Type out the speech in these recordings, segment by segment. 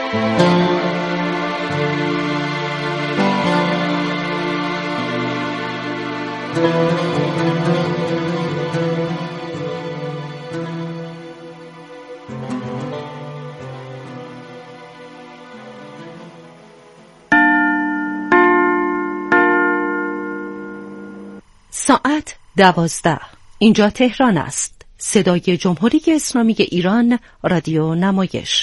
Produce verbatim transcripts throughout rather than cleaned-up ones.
ساعت دوازده. اینجا تهران است. صدای جمهوری اسلامی ایران، رادیو نمایش.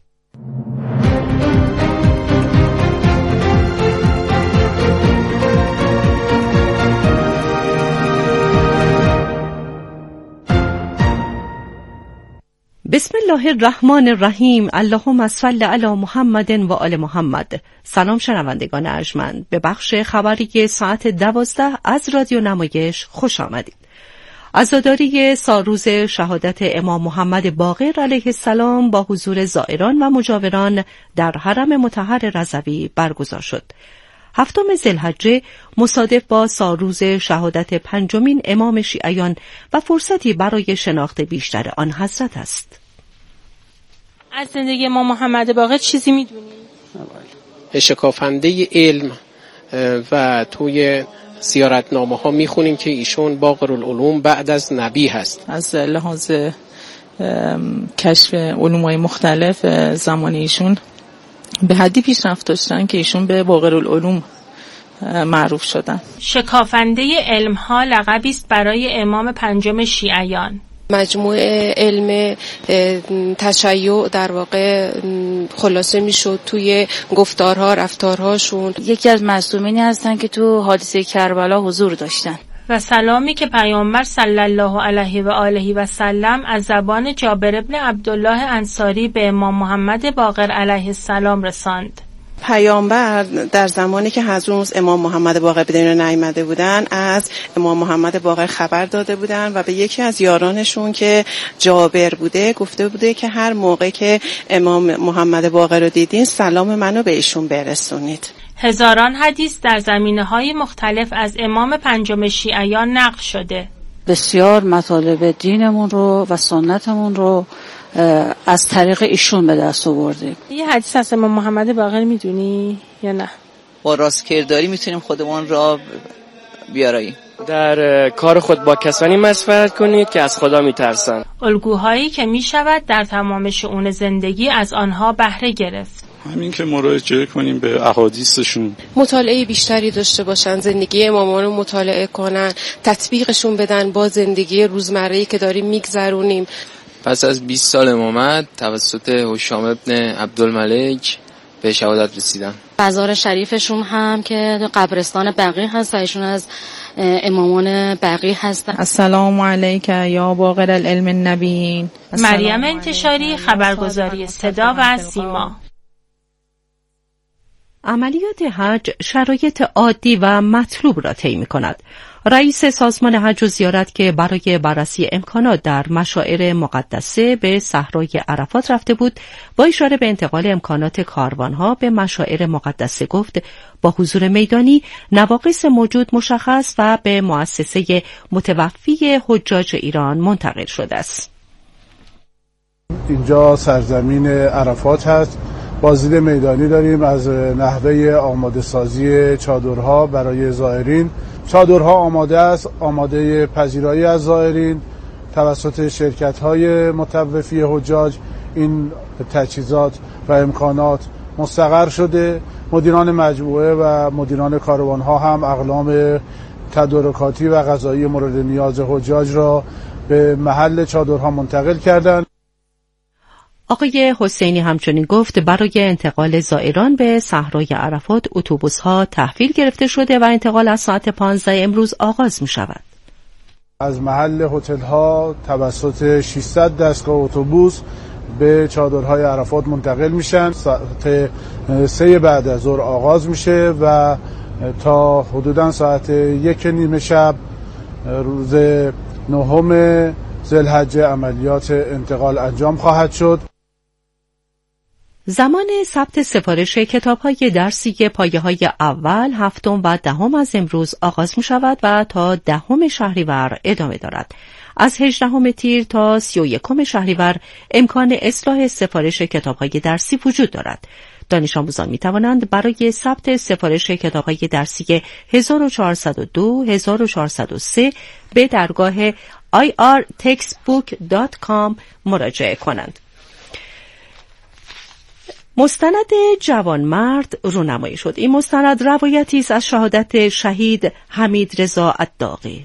بسم الله الرحمن الرحیم. اللهم صل علی محمد و آل محمد. سلام شنوندگان ارجمند، به بخش خبری ساعت دوازده از رادیو نمایش خوش آمدید. عزاداری سالروز شهادت امام محمد باقر علیه السلام با حضور زائران و مجاوران در حرم مطهر رضوی برگزار شد. هفتم ذوالحجه مصادف با سالروز شهادت پنجمین امام شیعیان و فرصتی برای شناخت بیشتر آن حضرت است. از زندگی امام محمد باقر چیزی میدونی؟ شکافنده علم و توی زیارتنامه ها میخونیم که ایشون باقر العلوم بعد از نبی هست. از لحاظ کشف علوم‌های مختلف زمان ایشون به حدی پیشرفت داشتن که ایشون به باقر العلوم معروف شدن. شکافنده علم ها لقبی است برای امام پنجم شیعیان. مجموعه علم تشیع در واقع خلاصه میشد توی گفتارها، رفتارهاشون. یکی از معصومینی هستن که تو حادثه کربلا حضور داشتن. و سلامی که پیامبر صلی الله علیه و آله و سلم از زبان جابر بن عبدالله انصاری به امام محمد باقر علیه السلام رساند. پیامبر در زمانی که هنوز امام محمد باقر به دنیا نیامده بودن از امام محمد باقر خبر داده بودن و به یکی از یارانشون که جابر بوده گفته بوده که هر موقع که امام محمد باقر رو دیدین سلام منو به ایشون برسونید. هزاران حدیث در زمینه‌های مختلف از امام پنجم شیعیان نقل شده. بسیار مطالب دینمون رو و سنتمون رو از طریق ایشون به دست آوردیم. یه حدیث از امام محمد باقر میدونی یا نه؟ با راستکرداری میتونیم خودمون را بیاراییم. در کار خود با کسانی مشورت کنید که از خدا میترسند. الگوهایی که میشود در تمام شئون زندگی از آنها بهره گرفت. همین که مراجعه کنیم به احادیثشون، مطالعه بیشتری داشته باشن، زندگی امامان رو مطالعه کنن، تطبیقشون بدن با زندگی روزمره‌ای که داریم میگذرونیم. پس از بیست سال امامت توسط هشام ابن عبدالملک به شهادت رسیدن. مزار شریفشون هم که قبرستان بقیع هست و ایشون از امامان بقیع هستن. السلام علیک یا باقر العلم النبیین. مریم انتشاری، خبرگزاری صدا و سیما. عملیات حج شرایط عادی و مطلوب را طی می‌کند. رئیس سازمان حج و زیارت که برای بررسی امکانات در مشاعر مقدسه به صحرای عرفات رفته بود، با اشاره به انتقال امکانات کاروانها به مشاعر مقدسه گفت با حضور میدانی نواقص موجود مشخص و به مؤسسه متوفی حجاج ایران منتقل شده است. اینجا سرزمین عرفات هست. بازدید میدانی داریم از نحوه آماده سازی چادرها برای زائرین. چادرها آماده است، آماده پذیرایی از زائرین توسط شرکت‌های متوفی حجاج. این تجهیزات و امکانات مستقر شده. مدیران مجموعه و مدیران کاروان‌ها هم اقلام تدارکاتی و غذایی مورد نیاز حجاج را به محل چادرها منتقل کردند. آقای حسینی همچنین گفت برای انتقال زائران به صحرای عرفات اتوبوس‌ها تحویل گرفته شده و انتقال از ساعت پانزده امروز آغاز می شود. از محل هتل‌ها توسط ششصد دستگاه اتوبوس به چادرهای عرفات منتقل میشن. ساعت سه بعد از ظهر آغاز میشه و تا حدوداً ساعت یک نیمه شب روز نهم ذوالحجه عملیات انتقال انجام خواهد شد. زمان ثبت سفارش کتاب‌های درسی پایه‌های اول، هفتم و دهم از امروز آغاز می‌شود و تا دهم شهریور ادامه دارد. از هجدهم تیر تا سی و یکم شهریور امکان اصلاح سفارش کتاب‌های درسی وجود دارد. دانش آموزان می توانند برای ثبت سفارش کتاب‌های درسی هزار و چهارصد و دو هزار و چهارصد و سه به درگاه آی آر تکستبوک دات کام مراجعه کنند. مستند جوانمرد رونمایی شد. این مستند روایتی است از شهادت شهید حمید رضا الداغی.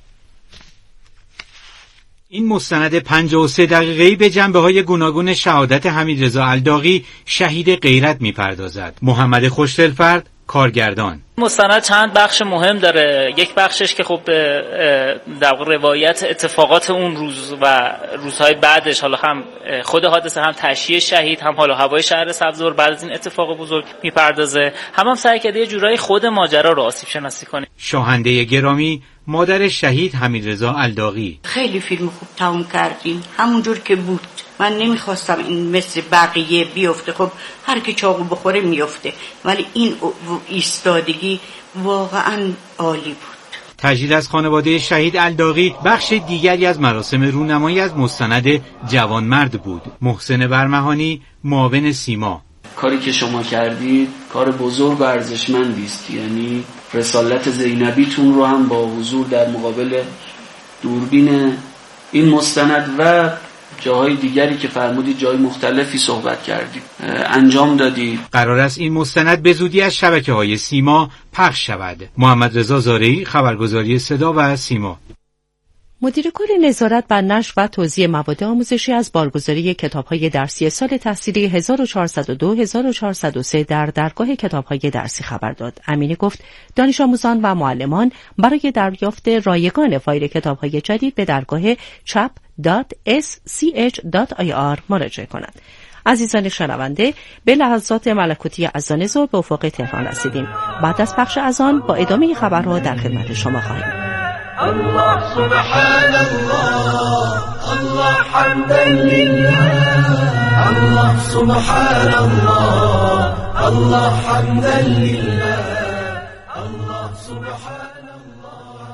این مستند پنجاه و سه دقیقه‌ای به جنبه‌های گوناگون شهادت حمید رضا الداغی شهید غیرت می‌پردازد. محمد خوشدلفرد کارگردان. مستند چند بخش مهم داره. یک بخشش که خب در واقع روایت اتفاقات اون روز و روزهای بعدش، حالا هم خود حادثه، هم تشییع شهید، هم حالا هوای شهر سبزوار بعد از این اتفاق بزرگ میپردازه. هم هم سعی کرده یه جورایی خود ماجرا رو آسیب شناسی کنه. شاهنده گرامی مادر شهید حمید رضا الداغی: خیلی فیلم خوب تموم کردیم، همونجور که بود. من نمیخواستم این مثل بقیه بیفته، خب هر کی چاقو بخوره میفته، ولی این ایستادگی واقعا عالی بود. تجلیل از خانواده شهید الداغی بخش دیگری از مراسم رونمایی از مستند جوانمرد بود. محسن برمهانی معاون سیما: کاری که شما کردید کار بزرگ و ارزشمندی است، یعنی رسالت زینبیتون رو هم با حضور در مقابل دوربین این مستند و جاهای دیگری که فرمودید جای مختلفی صحبت کردید انجام دادید. قرار است این مستند به زودی از شبکه‌های سیما پخش شود. محمد رضا زارعی، خبرگزاری صدا و سیما. مدیر کل نظارت بر نشر و توزیع مواد آموزشی از بارگذاری کتاب‌های درسی سال تحصیلی هزار و چهارصد و دو هزار و چهارصد و سه در درگاه کتاب‌های درسی خبر داد. امینی گفت دانش آموزان و معلمان برای دریافت رایگان فایل کتاب‌های جدید به درگاه چپ دات اس سی اچ دات آی آر مراجعه کنند. عزیزان شنونده، به لحظات ملکوتی اذان ظهر به افق تهران رسیدیم. بعد از پخش اذان با ادامه خبرها در خدمت شما خواهیم. الله سبحان الله الله حمدا لله الله سبحان الله الله حمدا لله الله سبحان الله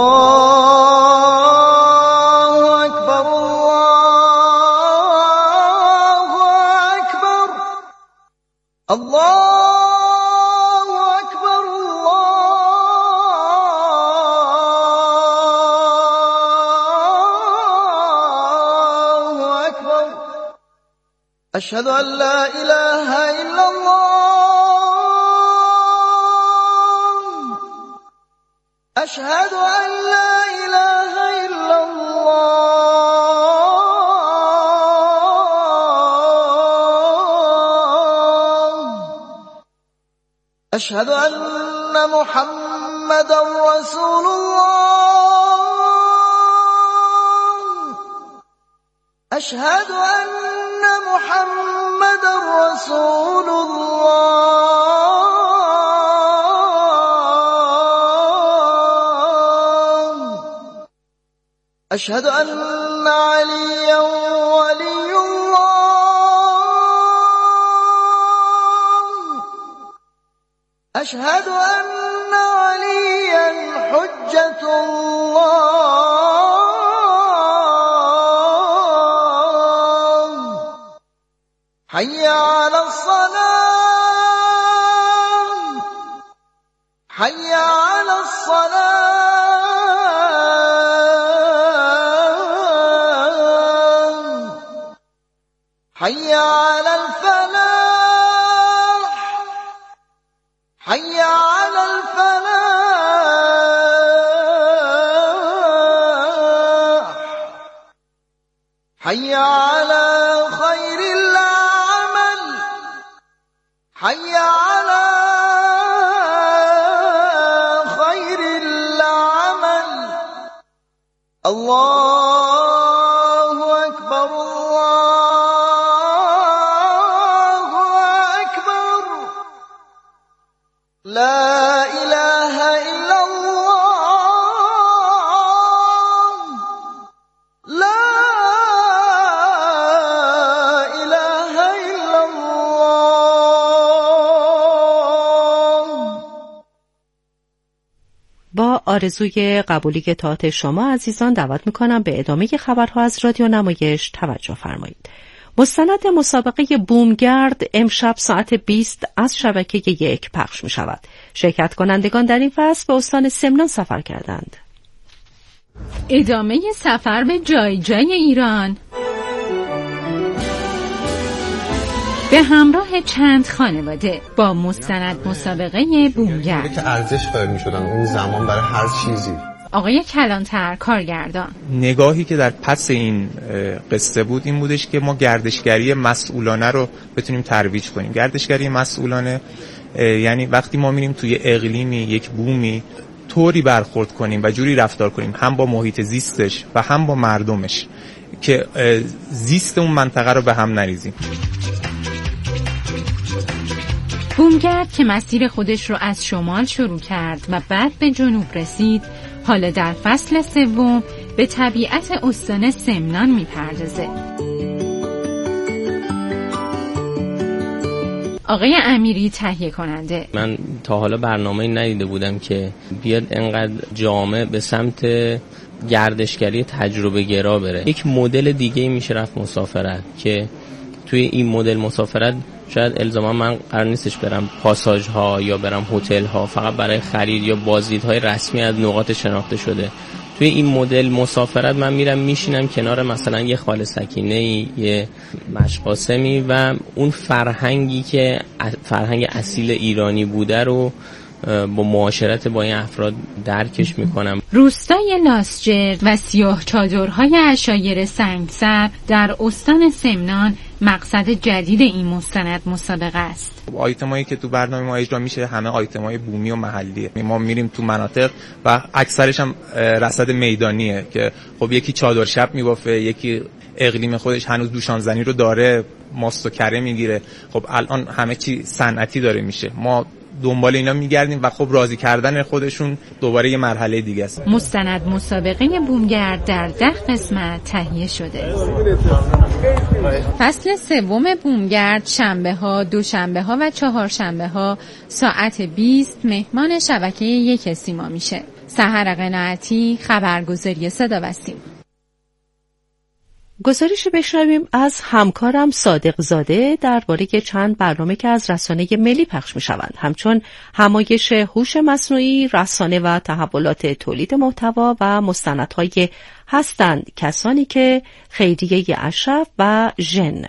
الله أكبر الله أكبر الله أشهد أن لا إله إلا الله أشهد أن لا إله إلا الله أشهد أن محمدا رسول الله أشهد أن محمد رسول الله أشهد أن عليا ولي الله أشهد أن عليا حجة الله حي على الصلاة حي على الصلاة حي على الفلاح حي على الفلاح حي على خير العمل حي على خير العمل الله أكبر الله أكبر لا إله إلا الله لا إله إلا الله با آرزوی قبولی اطاعت شما عزیزان دعوت میکنم به ادامه خبرها از رادیو نمایش توجه فرمایید. مستند مسابقه بومگرد امشب ساعت بیست از شبکه یک پخش می شود. شرکت کنندگان در این فصل به استان سمنان سفر کردند. ادامه سفر به جای جای ایران به همراه چند خانواده با مستند مسابقه بومگرد که ارزش قائل می‌شدن اون زمان برای هر چیزی. آقای کلانتر کارگردان نگاهی که در پس این قصه بود این بودش که ما گردشگری مسئولانه رو بتونیم ترویج کنیم. گردشگری مسئولانه یعنی وقتی ما میریم توی اقلیمی، یک بومی، طوری برخورد کنیم و جوری رفتار کنیم هم با محیط زیستش و هم با مردمش که زیست اون منطقه رو به هم نریزیم. بومگرد که مسیر خودش رو از شمال شروع کرد و بعد به جنوب رسید، حالا در فصل سوم به طبیعت استان سمنان میپردازه. آقای امیری تهیه کننده: من تا حالا برنامه‌ای ندیده بودم که بیاد انقدر جامع به سمت گردشگری تجربه گرا بره. یک مدل دیگه میشه رفت مسافرت که توی این مدل مسافرت شاید الزاما من قرار نیستش برم پاساژ ها یا برم هتل ها فقط برای خرید یا بازدیدهای رسمی از نقاط شناخته شده. توی این مدل مسافرت من میرم میشینم کنار مثلا یه خاله سکینه‌ای، یه مشقاسمی و اون فرهنگی که فرهنگ اصیل ایرانی بوده رو با معاشرت با این افراد درکش میکنم. روستای لاسجرد و سیاه چادرهای عشایر سنگسر در استان سمنان مقصد جدید این مستند مسابقه است. آیتمایی که تو برنامه ما اجرا میشه همه آیتمای بومی و محلیه. ما میریم تو مناطق و اکثرش هم رصد میدانیه که خب یکی چادر شب میبافه، یکی اقلیم خودش هنوز دوشانزنی رو داره، ماست و کره میگیره. خب الان همه چی صنعتی داره میشه. ما دنبال اینا میگردیم و خب راضی کردن خودشون دوباره یه مرحله دیگه است. مستند مسابقه بومگرد در ده قسمت تهیه شده. فصل سوم بومگرد شنبه ها، دوشنبه ها و چهارشنبه ها ساعت بیست مهمان شبکه یک سیما میشه. سحر قناعتی، خبرگزاری صدا و سیما. گزارش بشنویم از همکارم صادق زاده درباره چند برنامه که از رسانه ملی پخش می شوند، همچون همایش هوش مصنوعی، رسانه و تحولات تولید محتوا و مستندهای هستند کسانی که خیریه اشرف و ژن.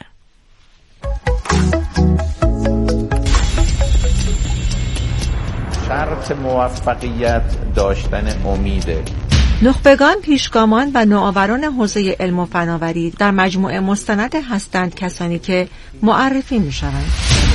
شرط موفقیت داشتن امیده. نخبگان، پیشگامان و نوآوران حوزه علم و فناوری در مجموعه مستند هستند کسانی که معرفی می شوند.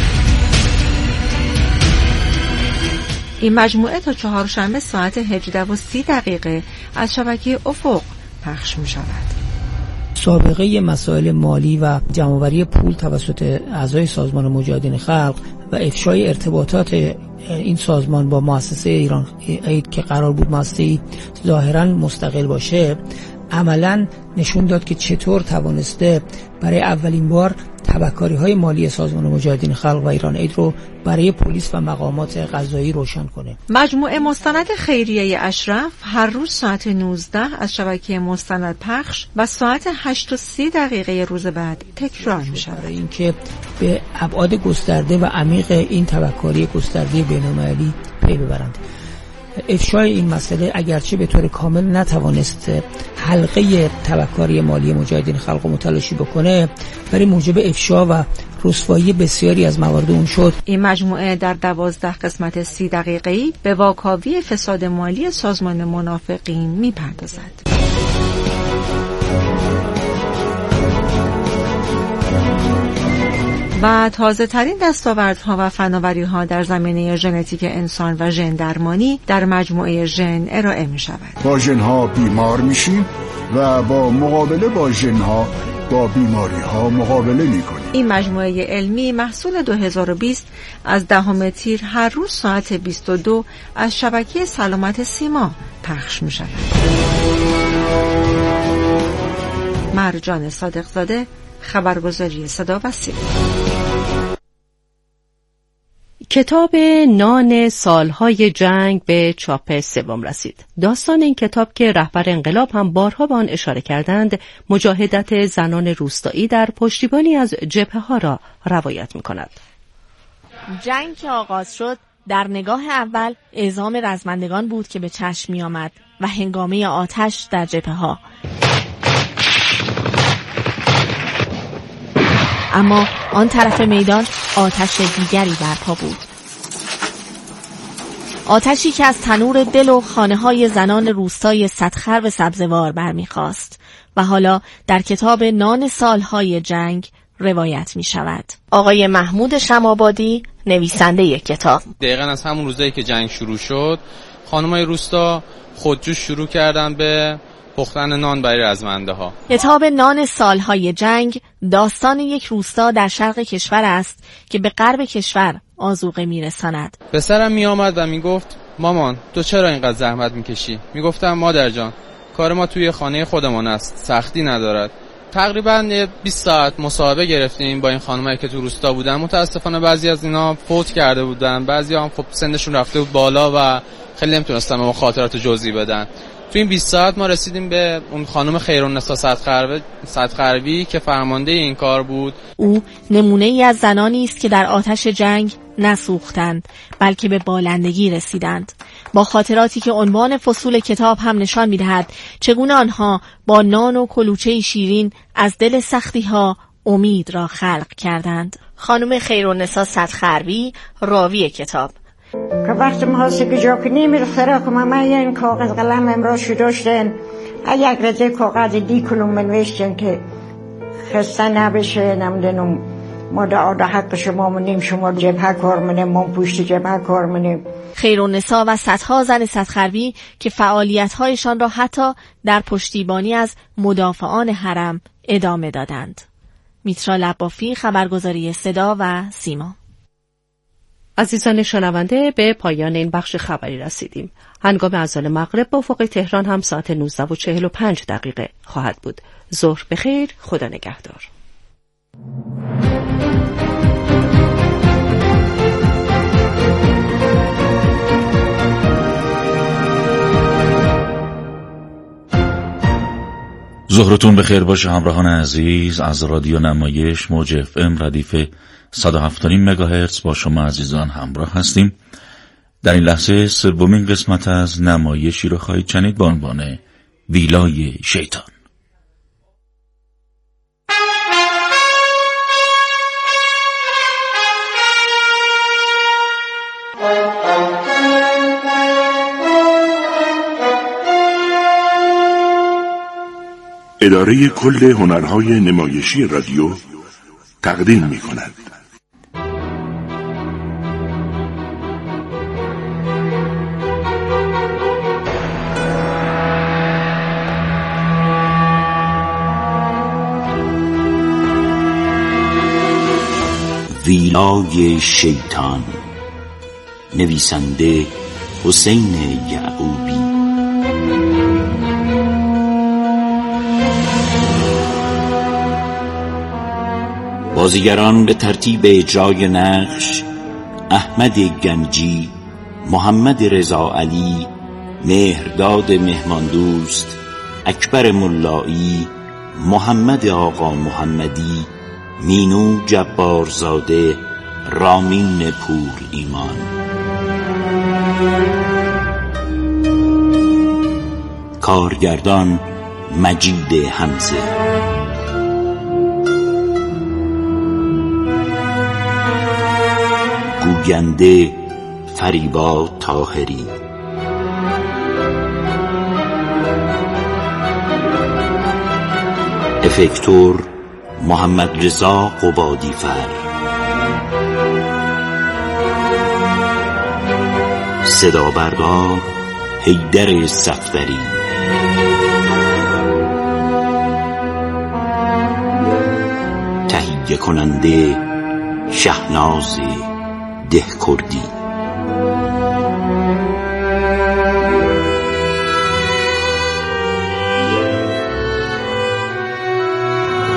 این مجموعه تا چهارشنبه ساعت هجده و سی دقیقه از شبکه افق پخش می شود. سابقه مسائل مالی و جمع‌آوری پول توسط اعضای سازمان مجاهدین خلق و افشای ارتباطات این سازمان با مؤسسه ایران اید که قرار بود مؤسسه‌ای ظاهراً مستقل باشه عملاً نشون داد که چطور توانسته برای اولین بار تبهکاری‌های مالی سازمان مجاهدین خلق و ایران اید رو برای پلیس و مقامات قضایی روشن کنه. مجموعه مستند خیریه اشرف هر روز ساعت نوزده از شبکه مستند پخش و ساعت هشت و سی دقیقه روز بعد تکرار می شود. برای اینکه به ابعاد گسترده و عمیق این تبهکاری گسترده بین‌المللی پی ببرند. افشای این مسئله اگرچه به طور کامل نتوانست حلقه تبهکاری مالی مجاهدین خلق متلاشی بکنه، برای موجب افشا و رسوایی بسیاری از موارد اون شد. این مجموعه در دوازده قسمت سی دقیقه‌ای به واکاوی فساد مالی سازمان منافقین می‌پردازد. و تازه ترین دستاوردها و فناوری‌ها در زمینه ژنتیک انسان و ژن درمانی در مجموعه ژن ارائه می شود. با ژن‌ها بیمار میشیم و با مقابله با ژن‌ها با بیماری‌ها مقابله می‌کنیم. این مجموعه علمی محصول دو هزار و بیست از دهم تیر هر روز ساعت بیست و دو از شبکه سلامت سیما پخش می شود. مرجان صادق زاده، خبرگزاری صدا و سیما. کتاب نان سالهای جنگ به چاپ سوم رسید. داستان این کتاب که رهبر انقلاب هم بارها به آن اشاره کردند، مجاهدت زنان روستایی در پشتیبانی از جبهه‌ها را روایت می‌کند. جنگ که آغاز شد، در نگاه اول اعزام رزمندگان بود که به چشم می آمد و هنگامه آتش در جبهه‌ها. اما آن طرف میدان آتش دیگری برپا بود. آتشی که از تنور دل و خانه‌های زنان روستای صدخرب سبزوار برمیخاست و حالا در کتاب نان سالهای جنگ روایت می شود. آقای محمود شمابادی، نویسنده یک کتاب. دقیقاً از همون روزایی که جنگ شروع شد، خانم‌های روستا خودجوش شروع کردن به پختن نان برای رزمنده ها. کتاب نان سالهای جنگ داستان یک روستا در شرق کشور است که به غرب کشور آذوقه میرساند. پسرم می آمد و می گفت مامان تو چرا اینقدر زحمت می کشی؟ می گفتم مادر جان کار ما توی خانه خودمان است، سختی ندارد. تقریبا بیست ساعت مصاحبه گرفتیم با این خانمایی که تو روستا بودن. متاسفانه بعضی از اینا فوت کرده بودن، بعضی هم خب سنشون رفته بود بالا و خیلی نمیتونستن به ما خاطرات جزئی بدن. تو این بیست ساعت ما رسیدیم به اون خانم خیرالنسا صدخربی صدخربی که فرمانده این کار بود. او نمونه ای از زنانی است که در آتش جنگ نسوختند بلکه به بالندگی رسیدند. با خاطراتی که عنوان فصول کتاب هم نشان می‌دهد چگونه آنها با نان و کلوچه شیرین از دل سختی‌ها امید را خلق کردند. خانم خیرالنسا صدخربی، راوی کتاب. که وقتی محاسه که جا که نیمیر خیره که من این کاغذ قلم امراض شو داشتن یک رزه کاغذ دی کلوم منوشتن که خسته نبشه نمیدونم ما دا دا حق شما منیم شما جبهه کار منیم ما پشت جبهه کار منیم. خیرالنسا و صدها زن صدخربی که فعالیت‌هایشان را حتی در پشتیبانی از مدافعان حرم ادامه دادند. میترا لبافی، خبرگزاری صدا و سیما. عزیزان شنونده، به پایان این بخش خبری رسیدیم. هنگام اذان مغرب با افق تهران هم ساعت نوزده و چهل و پنج دقیقه خواهد بود. ظهر بخیر، خدا نگهدار. ظهرتون بخیر باشه همراهان عزیز. از رادیو نمایش موج اف ام ردیف صد و هفت و نیم مگاهرتز با شما عزیزان همراه هستیم. در این لحظه سومین قسمت از نمایشی رو خواهید شنید با عنوان ویلای شیطان. اداره کل هنرهای نمایشی رادیو تقدیم می کند. ویلای شیطان، نویسنده حسین یعقوبی. بازیگران به ترتیب اجرای نقش: احمد گنجی، محمد رضا علی، مهرداد مهماندوست، اکبر ملایی، محمد آقا محمدی، مینو جبارزاده، رامین پور ایمان. کارگردان مجید حمزه. گوینده فریبا طاهری. افکتور محمد رضا قبادیفر. صدا بردار حیدر صفدری. تهیه کننده شهناز دهکردی.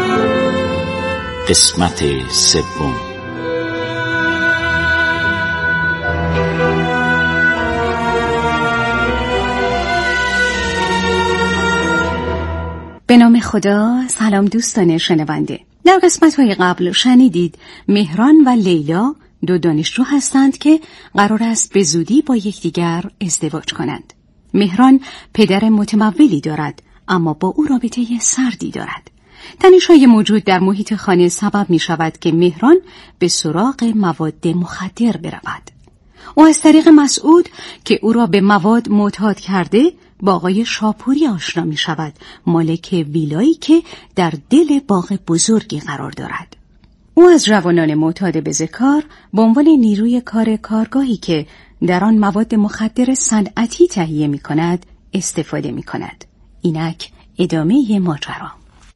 قسمت سوم. به نام خدا. سلام دوستان شنونده. در قسمت‌های قبل شنیدید مهران و لیلا دو دانشجو هستند که قرار است به زودی با یکدیگر ازدواج کنند. مهران پدر متمولی دارد اما با او رابطه سردی دارد. تنش‌های موجود در محیط خانه سبب می شود که مهران به سراغ مواد مخدر برود. او از طریق مسعود که او را به مواد معتاد کرده با آقای شاپوری آشنا می شود، مالک ویلایی که در دل باغ بزرگی قرار دارد. او از جوانان معتاد بزهکار به عنوان نیروی کار کارگاهی که در آن مواد مخدر صنعتی تهیه می کند استفاده می کند. اینک ادامه ماجرا.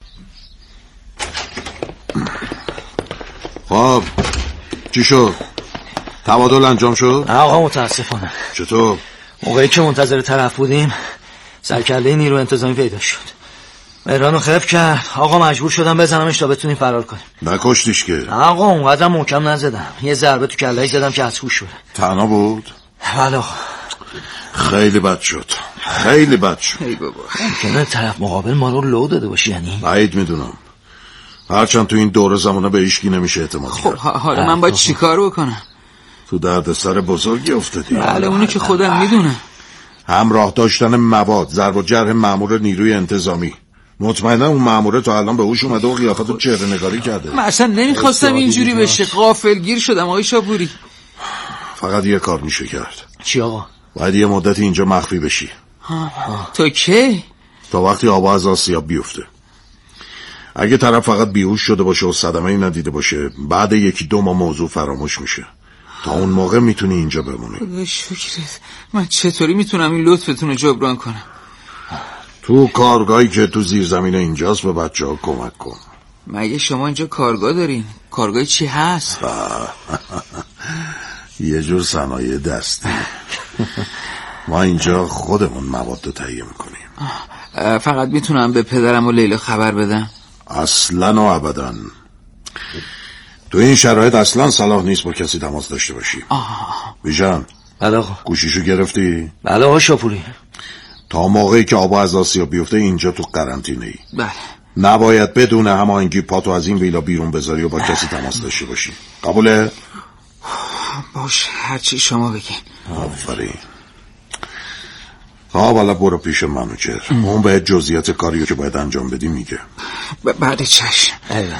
خب چی شد؟ تبادل انجام شد؟ نه آقا متاسفانه. چطور؟ موقعی که منتظر طرف بودیم سرکله نیرو انتظامی پیدا شد. مهرانو خف کرد. آقا مجبور شدم بزنمش تا بتونیم فرار کنیم. نکشتیش که؟ نه آقا اونقدر محکم نزدم، یه ضربه تو کله‌اش زدم که از هوش بره. تنها بود؟ بله آقا. خیلی بد شد، خیلی بد شد. ای بابا ممکنه طرف مقابل ما رو لو داده باشی. یعنی بعید میدونم، هرچند تو این دور زمانه به هیچکی نمیشه اعتماد کرد. خب حالا من باید چیکار بکنم؟ تو درد سر بزرگی افتادی. بله اونی که خودم میدونم. همراه داشتن مواد، ضرب و جرح مأمور نیروی انتظامی. مطمئنا اون مأموره تا الان به هوش اومده و قیافتو چهره نگاری کرده. من اصلا نمیخواستم اینجوری بشه، غافلگیر شدم آقای شاپوری. فقط یه کار میشه کرد. چی آقا؟ باید یه مدتی اینجا مخفی بشی. تو کی؟ تا وقتی آب از آسیاب بیفته. اگه طرف فقط بیهوش شده باشه و صدمه‌ای ندیده باشه، بعد یکی دو ماه موضوع فراموش میشه. تا اون موقع میتونی اینجا بمونی. خدا شکرت. من چطوری میتونم این لطفتون رو جبران کنم؟ تو کارگاهی که تو زیر زمین اینجاست به بچه ها کمک کن. مگه شما اینجا کارگاه دارین؟ کارگاه چی هست؟ یه جور صنایع دستی. ما اینجا خودمون مواد رو تهیه میکنیم. فقط میتونم به پدرم و لیلا خبر بدم؟ اصلا و ابدا. تو این شرایط اصلا صلاح نیست با کسی تماس داشته باشی. بیژن. بله آقا. گوشیشو گرفتی؟ بله آقا شاپوری. تا موقعی که آب از آسیاب بیفته اینجا تو قرنطینه ای. بله. نباید بدون هماهنگی پاتو از این ویلا بیرون بذاری و با کسی تماس داشته باشی. قبوله؟ باش هرچی شما بگین. آفرین. خب حالا برو پیش منوچهر، اون به جزئیات کاریو که باید انجام بدی میگه. بعد چشم. ایوه.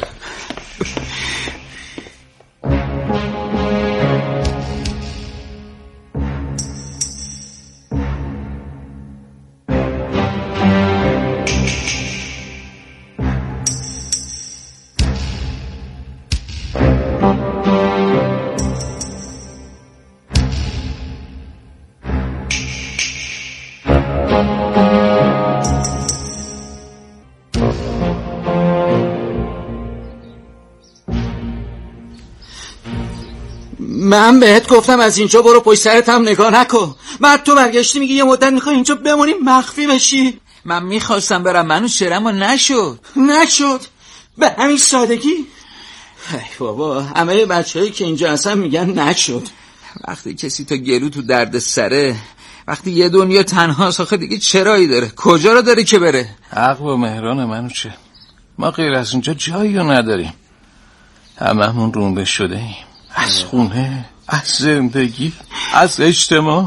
من بهت گفتم از اینجا برو، پشت سرت هم نگاه نکن. بعد تو برگشتی میگی یه مدت میخوای اینجا بمونی مخفی بشی. من میخواستم برم منو شرم و نشد نشد به همین سادگی. ای بابا همه بچه‌هایی که اینجا هستن میگن نشد. وقتی کسی تا گلو تو درد سره، وقتی یه دنیا تنها آخه دیگه چرایی داره؟ کجا رو داره که بره؟ حق با مهران منو چه؟ ما غیر از اونجا جایی رو نداریم. هممون رونده شده ایم. از خونه، از زندگی، از اجتماع.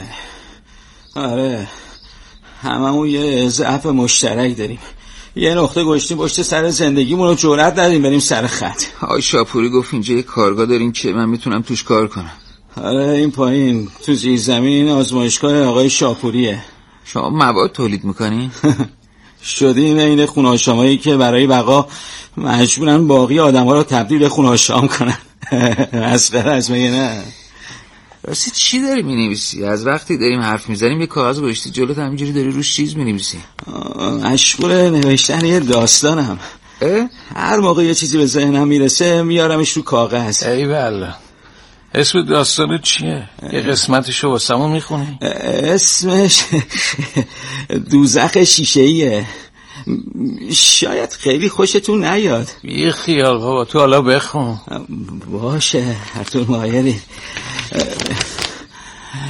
آره هممون یه ضعف مشترک داریم. یه نقطه گشتیم پشت سر زندگیمون رو جرئت نداریم بریم سر خط. آقای شاپوری گفت اینجا یه کارگاه داریم که من میتونم توش کار کنم. آره این پایین تو زیر زمین آزمایشگاه آقای شاپوریه. شما مواد تولید میکنین؟ شدیم این خونه آشامایی که برای بقا مجبورن باقی آدم‌ها رو تبدیل به خونه آشام کنن. مسخره است مگه نه؟ راستی چی داری می‌نویسی؟ از وقتی داریم حرف می‌زنیم یه کاغذ گذاشتی جلوت همینجوری داری روش چیز می‌نویسی؟ مشغول نوشتن یه داستانم. هر موقع یه چیزی به ذهنم میرسه میارمش رو کاغذ. ای والله. اسم داستان چیه؟ یه قسمتشو واسمون میخونی؟ اسمش دوزخ شیشه‌ایه. شاید خیلی خوشتون نیاد. بی خیال بابا تو حالا بخون. باشه هر طور مایلی.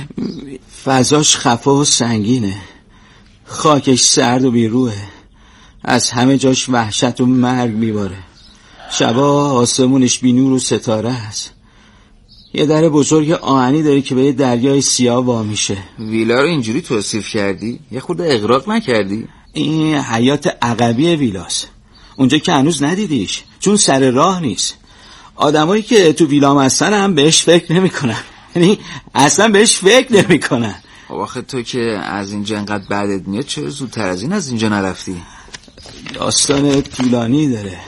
فضاش خفا و سنگینه، خاکش سرد و بیروه، از همه جاش وحشت و مرگ میباره. شبا آسمونش بی نور و ستاره است. یه در بزرگ آهنی داری که به یه دریای سیاه وا میشه. ویلا رو اینجوری توصیف کردی؟ یه خورده اغراق نکردی؟ این حیات عقبی ویلاست. اونجا که هنوز ندیدیش، چون سر راه نیست. آدمایی که تو ویلام هستن هم بهش فکر نمیکنن. یعنی اصلا بهش فکر نمیکنن. آخه تو که از اینجا انقدر بعدت میاد چرا زودتر از این از اینجا نرفتی؟ داستان طولانی داره.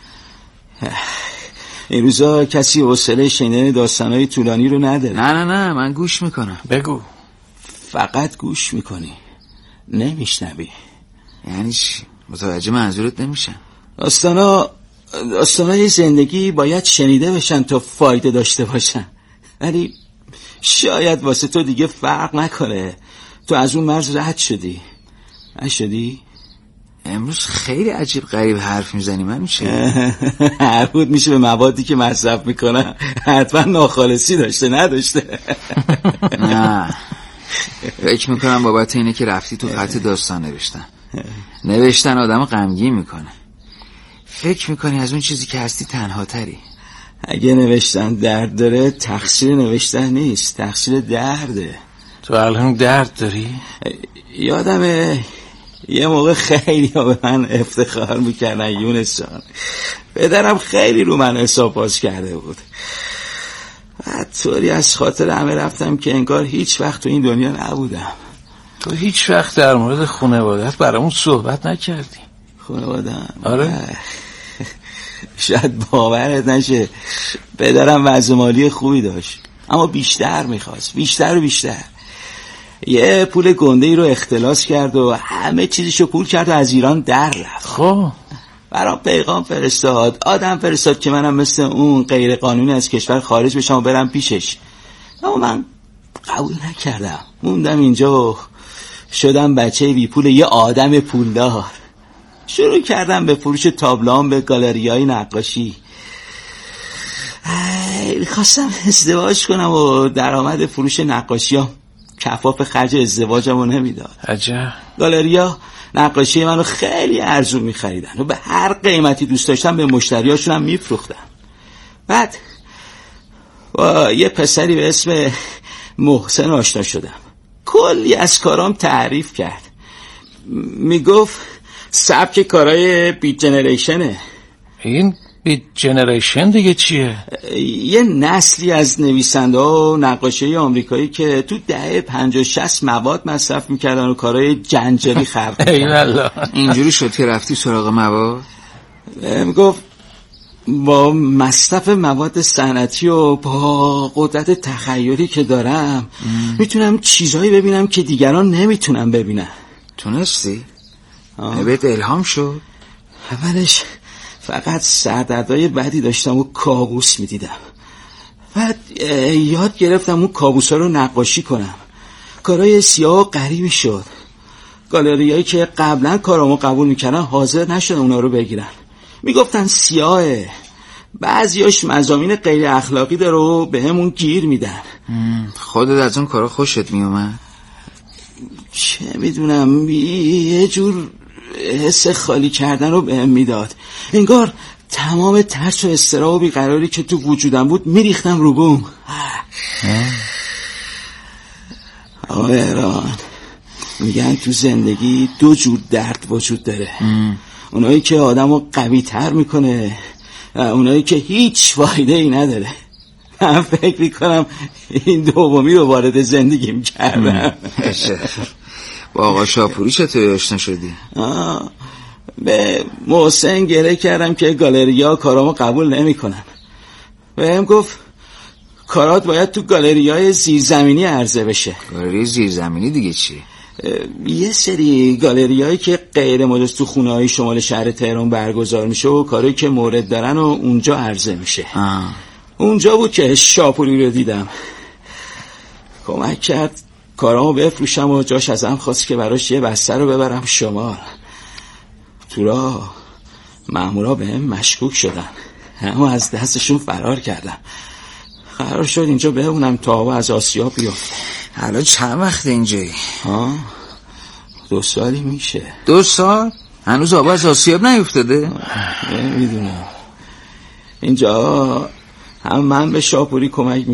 این روزا کسی حوصله شنیدن داستانای طولانی رو نداره. نه نه نه من گوش میکنم. بگو. فقط گوش میکنی، نمیشنوی. یعنی چی؟ متوجه منظورت نمیشم. داستانا داستانای زندگی باید شنیده بشن تا فایده داشته باشن، ولی شاید واسه تو دیگه فرق نکنه. تو از اون مرز رد شدی. نشدی؟ امروز خیلی عجیب غریب حرف میزنی. من میشه مربوط میشه به موادی که مصرف میکنن. حتما ناخالصی داشته نداشته. نه فکر میکنم بابت اینه که رفتی تو خط داستان نوشتن. نوشتن آدم غمگین میکنه. فکر میکنی از اون چیزی که هستی تنها تری. اگه نوشتن درد داره تقصیر نوشتن نیست، تقصیر درده. تو الان درد داری؟ یادمه یه موقع خیلی ها به من افتخار میکردن یونس جان. پدرم خیلی رو من حساب باز کرده بود. بعد طوری از خاطر همه رفتم که انگار هیچ وقت تو این دنیا نبودم. تو هیچ وقت در مورد خانواده‌ات برامون صحبت نکردی. خانواده‌ام؟ آره. شاید باورت نشه، پدرم وضع مالی خوبی داشت اما بیشتر میخواست، بیشتر و بیشتر. یه پول گنده ای رو اختلاس کرد و همه چیزشو پول کرد و از ایران در رفت. خب برام پیغام فرستاد، آدم فرستاد که منم مثل اون غیر قانونی از کشور خارج بشم و برم پیشش، اما من قبول نکردم. موندم اینجا و شدم بچه بی پول یه آدم پولدار. شروع کردم به فروش تابلوام به گالریای نقاشی. خواستم ازدواج کنم و درآمد فروش نقاشیام کفاف خرج ازدواجمو نمیداد. عجب. گالریا نقاشی منو خیلی ارزون میخریدن و به هر قیمتی دوست داشتم به مشتریاشون هم میفروختم. بعد با یه پسری به اسم محسن آشنا شدم. کلی از کارام تعریف کرد. میگفت سبک کارای بیت جنریشنه. این بیت جنریشن دیگه چیه؟ یه نسلی از نویسنده و نقاشی آمریکایی که تو دهه پنجاه شصت مواد مصرف میکردن و کارای جنجالی خلق کردن. اینجوری شد که رفتی سراغ مواد؟ میگفت با مصرف مواد صنعتی و با قدرت تخیلی که دارم ام. میتونم چیزایی ببینم که دیگران نمیتونم ببینن. تونستی؟ بهت الهام شد؟ اولش فقط سردردهای بدی داشتم و کابوس میدیدم. بعد یاد گرفتم اون کابوسا رو نقاشی کنم. کارهای سیاه و غریبی شد. گالریایی که قبلا کارامو قبول میکردن حاضر نشدن اونا رو بگیرن. میگفتن سیاهه، بعضیاش مضامین غیر اخلاقی داره و به همون گیر میدن. خودت از اون کارا خوشت میومد؟ چه میدونم، یه جور حس خالی کردن رو بهم میداد. انگار تمام ترس و اضطراب و بیقراری که تو وجودم بود میریختم رو بوم. آقا ایران میگن تو زندگی دو جور درد وجود داره. ام. اونایی که آدمو قوی تر میکنه و اونایی که هیچ فایده ای نداره. من فکر میکنم این دومی رو وارد زندگیم کردم. با آقا شاپوری چطوری آشنا شدی؟ آه. به محسن گله کردم که گالریا کارامو قبول نمی کنن. بهم گفت کارات باید تو گالریای زیرزمینی عرضه بشه. گالری زیرزمینی دیگه چی؟ یه سری گالریایی که غیر مجاز تو خونه‌های شمال شهر تهران برگزار میشه و کاری که مورد دارن و اونجا عرضه میشه. آه. اونجا بود که شاپوری رو دیدم. کمک کرد کارامو بفروشم و جاش ازم خواست که براش یه بسته رو ببرم شمال. تو راه مامورا بهم مشکوک شدن اما از دستشون فرار کردم. قرار شد اینجا بمونم تا هوا از آسیا بیفته. حالا چند وقت اینجایی؟ ها دو سالی میشه. دو سال؟ هنوز آب از آسیاب نیفتاده؟ نمیدونم. اینجا هم من به شاپوری کمک